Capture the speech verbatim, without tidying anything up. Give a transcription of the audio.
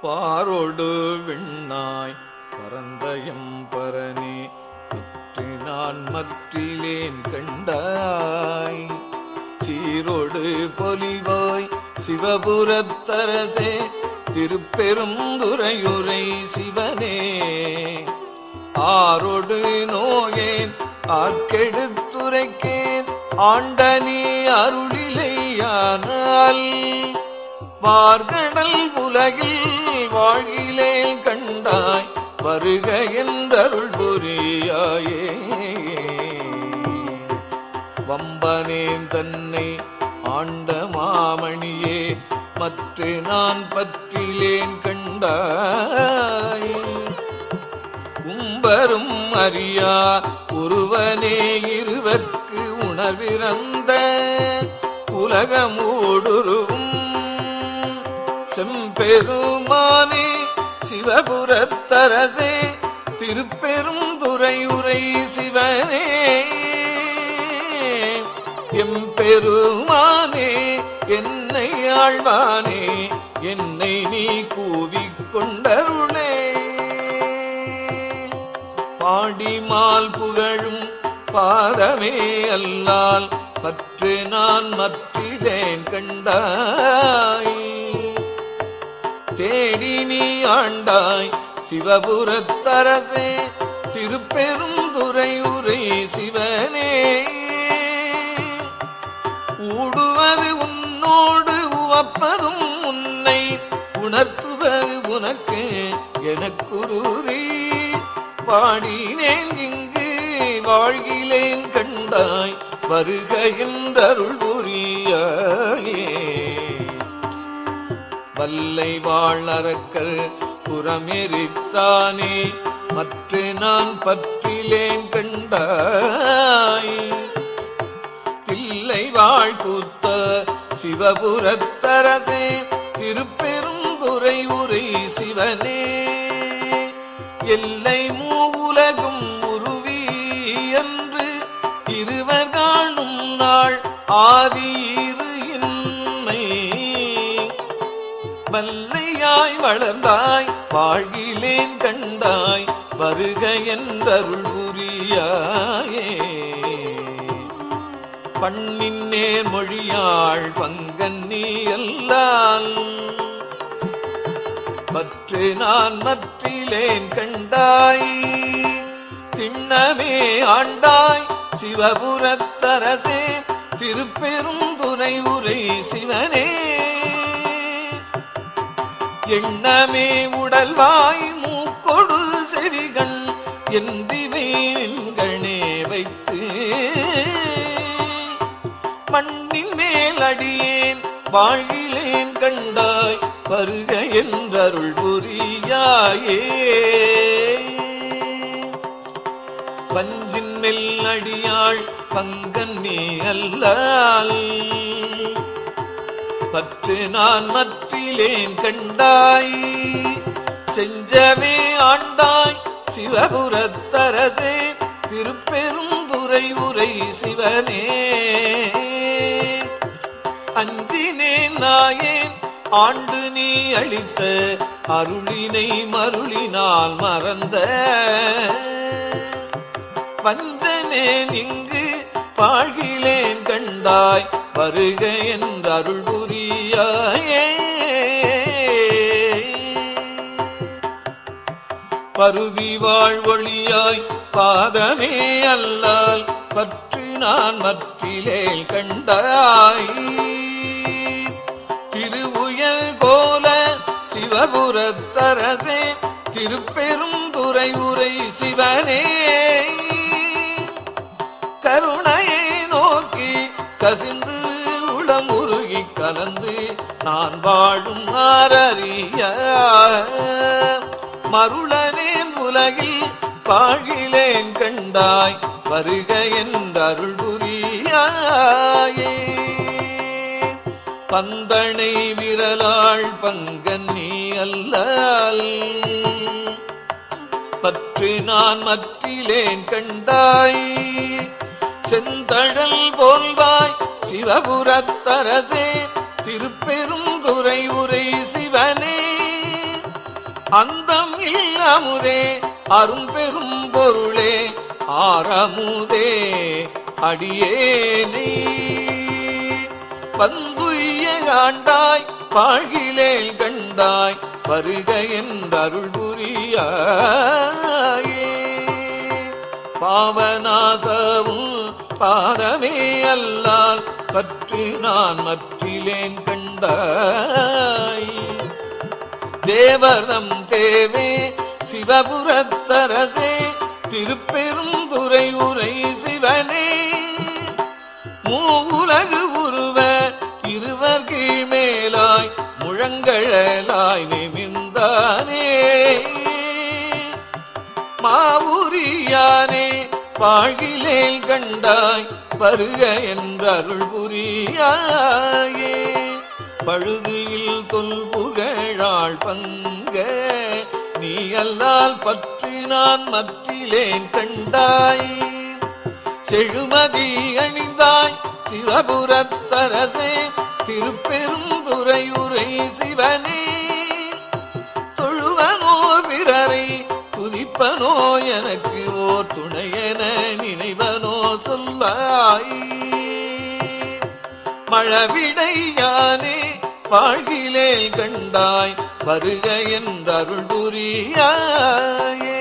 பாரோடு விண்ணாய் பரந்தயம் பரனே பற்றி நான் மற்றிலேன் கண்டாய் சீரோடு பொலிவாய் சிவபுரத்தரசே திருப்பெருந்துறையுரை சிவனே ஆரோடு நோயேன் ஆக்கெடுத்துரைக்கேன் ஆண்டனி அருளிலையானால் வார்கடல் உலகில் வாழ்கிலேன் கண்டாய் வருக என்றருள் புரியாயே வம்பனேன் தன்னை ஆண்ட மாமணியே மற்ற நான் பற்றிலேன் கண்டாய் உம்பரும் அறியா ஒருவனே இருவர்க்கு உணர்விறந்த உலகமூடுருவும் செம்பெருமானே சிவபுரத்தரசே திருப்பெருந்துறையுரை சிவனே எம்பெருமானே என்னை ஆழ்வானே என்னை நீ கூவிக்கொண்டருளே பாடிமால் புகழும் பாதமே அல்லால் பற்று நான் மற்றிலேன் கண்டாய் தேடி நீ ஆண்டாய் சிவபுரத்தரசே திருப்பெருந்துறையுரை சிவனே ஊடுவது உன்னோடு உவப்பதும் உன்னை உணர்த்துவது உனக்கு எனக்குருரி பாடினேன் இங்கு வாழ்கிலேன் கண்டாய் வருக என்றருள் புரியாயே வல்லை வாழ்நரக்கர் புறமெரித்தானே மற்ற நான் பற்றிலேன் கண்டாய் தில்லை வாழ்கூத்த சிவபுரத்தரசே திருப்பெருந்துறை உரை சிவனே எல்லை மூவுலகும் உருவி என்று இருவர் காணும் நாள் ஆதியிரு இன்மை வல்லையாய் வளர்ந்தாய் வாழ்கிலேன் கண்டாய் வருக என்றருள் புரியாயே பண்ணின் நேர் மொழியாள் பங்கன் நீ அல்லால் பற்று நான் மற்றிலேன் கண்டாய் திண்ணமே ஆண்டாய் சிவபுரத்தரசே திருப்பெருந்துறை உரை சிவனே எண்ணமே உடல்வாய் மூக்கொடு செவிகண் எந்திவேன்கணே வைத்து மண்ணின் மேல் அடியேன் வாழ்கிலேன் கண்டாய் வருக என்றருள் புரியாயே பஞ்சின் மெல் அடியாள் பங்கன் நீ அல்லால் பற்று நான் மற்றிலேன் கண்டாய் செஞ்சவே ஆண்டாய் சிவபுரத்தரசே திருப்பெருந்துறை உரை சிவனே அஞ்சினேன் நாயேன் ஆண்டு நீ அளித்த அருளினை மருளினால் மறந்த வஞ்சனேன் இங்கு பாழ்கிலேன் கண்டாய் வருக என்றருள் புரியாயே பருதி வாழ்வொழியாய் பாதமே அல்லால் பற்று நான் மற்றிலேன் கண்டாய் திருவுயல் கோல சிவபுரத்தரசே திருப்பெருந்துறை உரை சிவனே கருணையை நோக்கி கசிந்து உளமுருகி கலந்து நான் வாழும் ஆரறிய மருளனேன் உலகில் பாழ்கிலேன் கண்டாய் வருக என்றருள் புரியாயே பந்தனை விரலாள் பங்கன் நீ அல்லால் பற்று நான் மற்றிலேன் கண்டாய் செந்தழல் போல்வாய் சிவபுரத்தரசே திருப்பெருந்துறை உரை சிவனே அந்தம் இல்லாமுதே அரும்பெரும் பொருளே ஆரமுதே அடியேனே வந்துய்ய ஆண்டாய் பாழ்கிலேல் கண்டாய் வருக என்றருள் புரியாயே பாவநாசவும் பாதமே அல்லால் பற்றி நான் மற்றிலேன் கண்டாய் தேவதம் தேவே சிவபுரத்தரசே திருப்பெரும் துறை உரை சிவனே மூவுலகு உருவ இருவர் கீழ்மேலாய் முழங்கழலாய் நிமிர்ந்தானே மாவுரியானே பாழ்கிலேல் கண்டாய் வருக என்றருள் புரியாயே பழுதியில் தொல்புகழாள் பங்க நீ அல்லால் பற்றி நான் மற்றிலேன் கண்டாய் செழுமதி அணிந்தாய் சிவபுரத்தரசே திருப்பெரும் துறையுரை சிவனே தொழுவனோ பிறரை துதிப்பனோ எனக்கு ஓர் துணையென நினைவனோ சொல்லாய் மழவிடையானே வாழ்கிலேல் கண்டாய் வருக என்றருள் புரியாயே